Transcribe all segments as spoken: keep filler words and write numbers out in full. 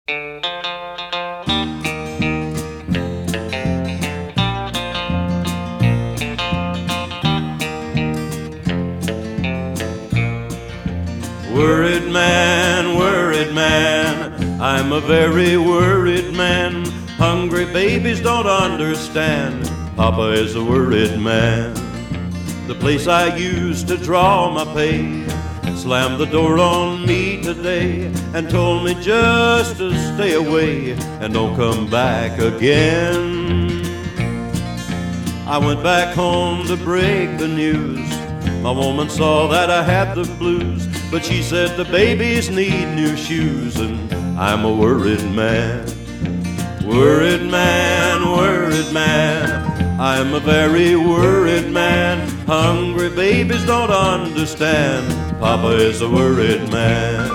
Worried man, worried man, I'm a very worried man. Hungry babies don't understand, Papa is a worried man. The place I used to draw my pay slammed the door on me today and told me just to stay away and don't come back again. I went back home to break the news. My woman saw that I had the blues, but she said the babies need new shoes, and I'm a worried man. Worried man, worried man, I'm a very worried man. Hungry babies don't understand, Papa is a worried man.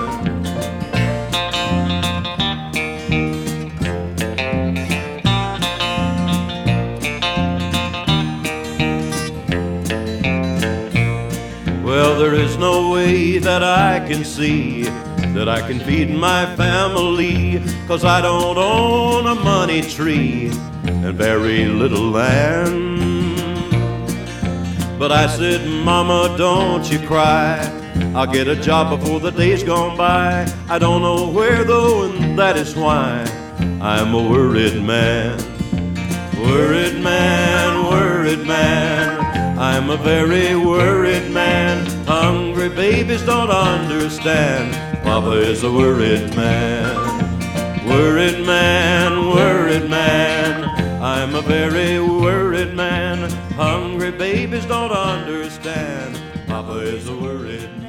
Well, there is no way that I can see that I can feed my family, 'cause I don't own a money tree and very little land. But I said, Mama, don't you cry, I'll get a job before the day's gone by. I don't know where though, and that is why I'm a worried man. Worried man, worried man, I'm a very worried man. Hungry babies don't understand, Papa is a worried man. Worried man, worried man, I'm a very worried man. Hungry babies don't understand, Papa is a worried man.